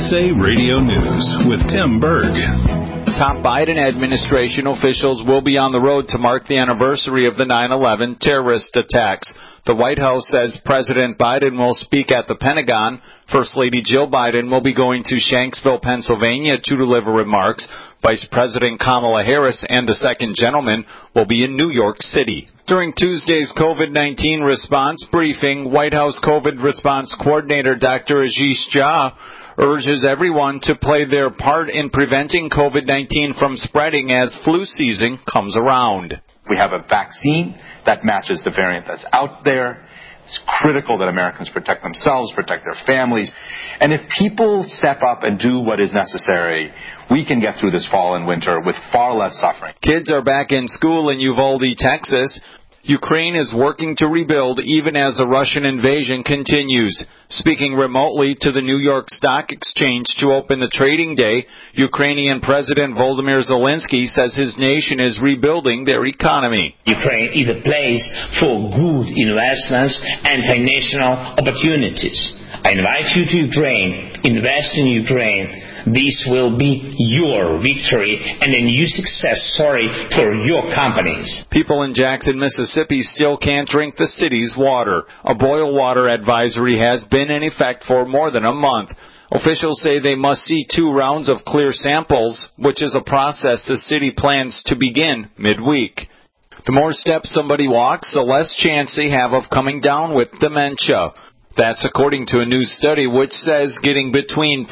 USA Radio News with Tim Berg. Top Biden administration officials will be on the road to mark the anniversary of the 9/11 terrorist attacks. The White House says President Biden will speak at the Pentagon. First Lady Jill Biden will be going to Shanksville, Pennsylvania to deliver remarks. Vice President Kamala Harris and the second gentleman will be in New York City. During Tuesday's COVID-19 response briefing, White House COVID response coordinator Dr. Ashish Jha urges everyone to play their part in preventing COVID-19 from spreading as flu season comes around. We have a vaccine that matches the variant that's out there. It's critical that Americans protect themselves, protect their families. And if people step up and do what is necessary, we can get through this fall and winter with far less suffering. Kids are back in school in Uvalde, Texas. Ukraine is working to rebuild even as the Russian invasion continues. Speaking remotely to the New York Stock Exchange to open the trading day, Ukrainian President Volodymyr Zelensky says his nation is rebuilding their economy. Ukraine is a place for good investments and financial opportunities. I invite you to Ukraine. Invest in Ukraine. This will be your victory and a new success story for your companies. People in Jackson, Mississippi still can't drink the city's water. A boil water advisory has been in effect for more than a month. Officials say they must see 2 rounds of clear samples, which is a process the city plans to begin midweek. The more steps somebody walks, the less chance they have of coming down with dementia. That's according to a new study which says getting between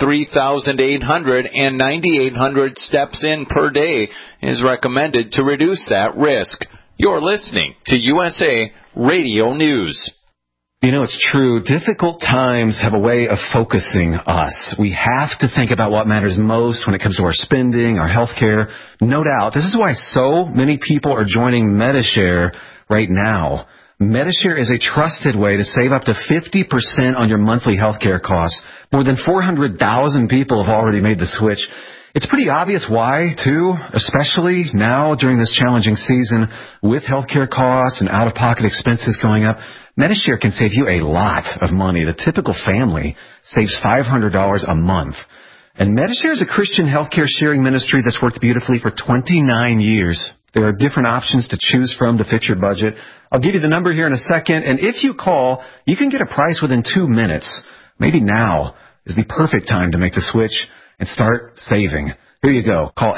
3,800 and 9,800 steps in per day is recommended to reduce that risk. You're listening to USA Radio News. You know, it's true. Difficult times have a way of focusing us. We have to think about what matters most when it comes to our spending, our health care. No doubt. This is why so many people are joining Medi-Share right now. Medi-Share is a trusted way to save up to 50% on your monthly healthcare costs. More than 400,000 people have already made the switch. It's pretty obvious why, too, especially now during this challenging season with healthcare costs and out-of-pocket expenses going up. Medi-Share can save you a lot of money. The typical family saves $500 a month. And Medi-Share is a Christian healthcare sharing ministry that's worked beautifully for 29 years. There are different options to choose from to fit your budget. I'll give you the number here in a second, and if you call, you can get a price within 2 minutes. Maybe now is the perfect time to make the switch and start saving. Here you go. Call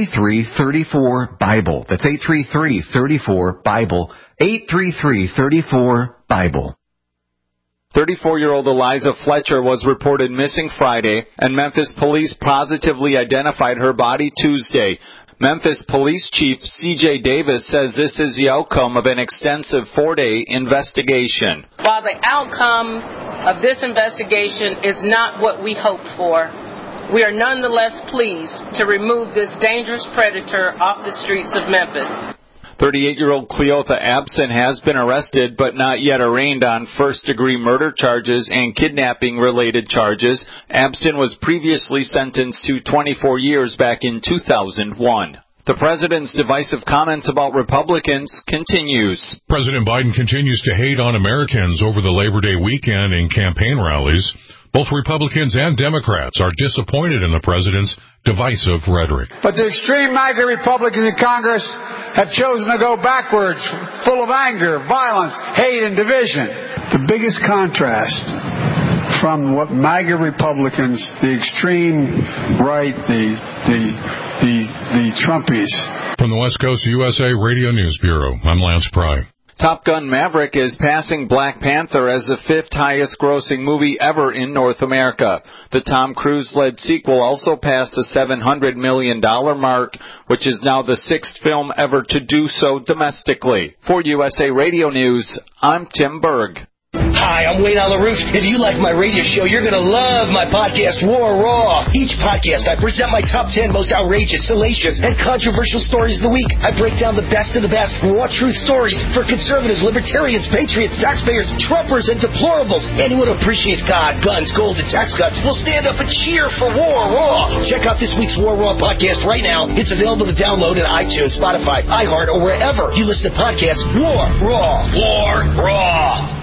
833-34-BIBLE. That's 833-34-BIBLE. 833-34-BIBLE. 34-year-old Eliza Fletcher was reported missing Friday, and Memphis police positively identified her body Tuesday. Memphis Police Chief C.J. Davis says this is the outcome of an extensive 4-day investigation. While the outcome of this investigation is not what we hoped for, we are nonetheless pleased to remove this dangerous predator off the streets of Memphis. 38-year-old Cleotha Abson has been arrested but not yet arraigned on first-degree murder charges and kidnapping-related charges. Abson was previously sentenced to 24 years back in 2001. The president's divisive comments about Republicans continues. President Biden continues to hate on Americans over the Labor Day weekend in campaign rallies. Both Republicans and Democrats are disappointed in the president's divisive rhetoric. But the extreme MAGA Republicans in Congress have chosen to go backwards, full of anger, violence, hate, and division. The biggest contrast from what MAGA Republicans, the extreme right, the Trumpies. From the West Coast USA Radio News Bureau, I'm Lance Pry. Top Gun Maverick is passing Black Panther as the 5th highest grossing movie ever in North America. The Tom Cruise-led sequel also passed the $700 million mark, which is now the 6th film ever to do so domestically. For USA Radio News, I'm Tim Berg. Hi, I'm Wayne LaRouche. If you like my radio show, you're going to love my podcast, War Raw. Each podcast, I present my top 10 most outrageous, salacious, and controversial stories of the week. I break down the best of the best raw truth stories for conservatives, libertarians, patriots, taxpayers, Trumpers, and deplorables. Anyone who appreciates God, guns, gold, and tax cuts will stand up and cheer for War Raw. Check out this week's War Raw podcast right now. It's available to download at iTunes, Spotify, iHeart, or wherever you listen to podcasts. War Raw. War Raw.